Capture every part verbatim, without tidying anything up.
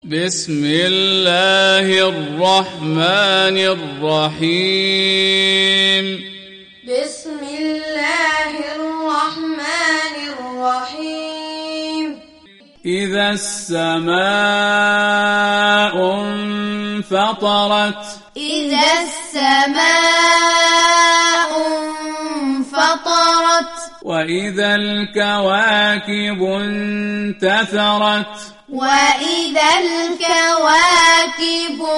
بسم الله الرحمن الرحيم بسم الله الرحمن الرحيم إذا السماء انفطرت إذا السماء انفطرت وإذا الكواكب انتثرت وإذا الكواكب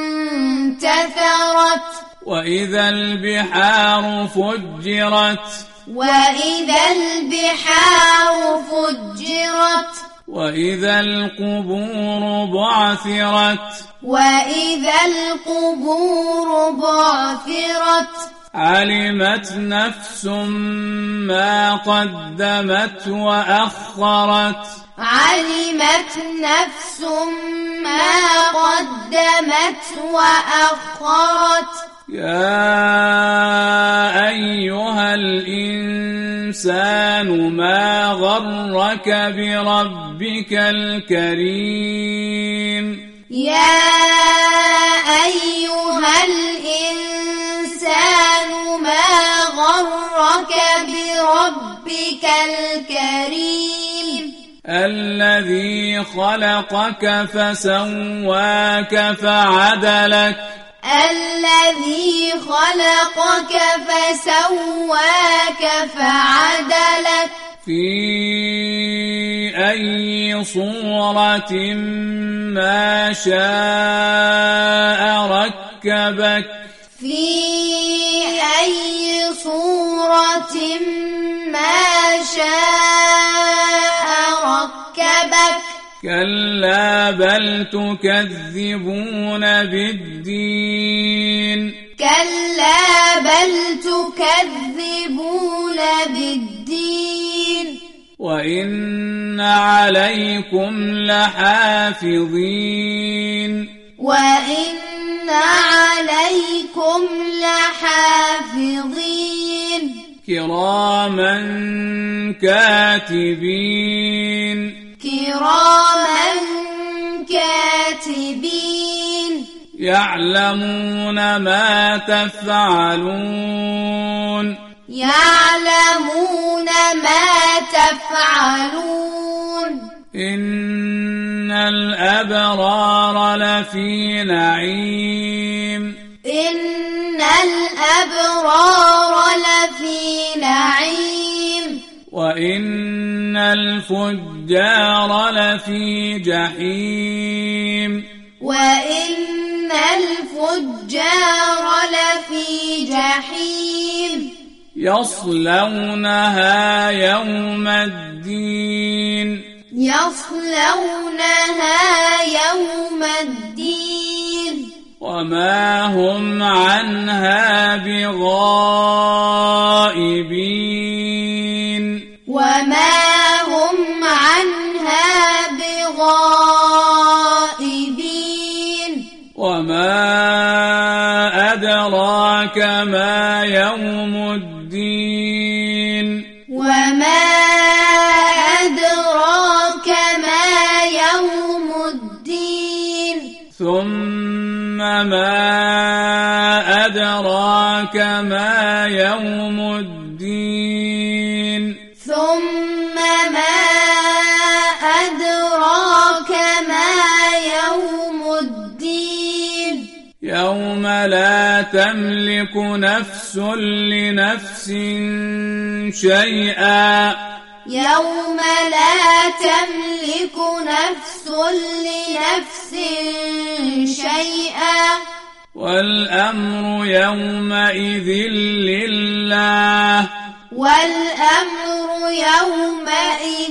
انتثرت وإذا البحار فجرت وإذا البحار فجرت وإذا القبور بعثرت وإذا القبور بعثرت علمت نفس ما قدمت وأخرت علمت نفس ما قدمت وأخرت يا أيها الإنسان ما غرك بربك الكريم يا أيها الإنسان ما غرك بربك الكريم الذي خلقك فسواك فعدلك الذي خلقك فسواك فعدلك في أي صورة ما شاء ركبك في أي صورة ما شاء ركبك كلا بل تكذبون بالدين كلا بل تكذبون بالدين وإن عليكم لحافظين وإن عليكم لحافظين كراما كاتبين كراما كاتبين يعلمون ما تفعلون يعلمون ما تفعلون إن الأبرار لفي نعيم إن الأبرار لفي نعيم وإن الفجار لفي جحيم وإن الفجار لفي جحيم يصلونها يوم الدين يصلونها يوم الدين وما هم عنها بغائبين وما هم عنها بغائبين وما أدراك ما يوم الدين وما أدراك ما يوم الدين ثم ما أدراك ما يوم الدين ثم ما أدراك ما يوم الدين يوم لا تملك نفس لنفس شيئا يوم لا تملك نفس لنفس شيئا والأمر يومئذ لله والأمر يومئذ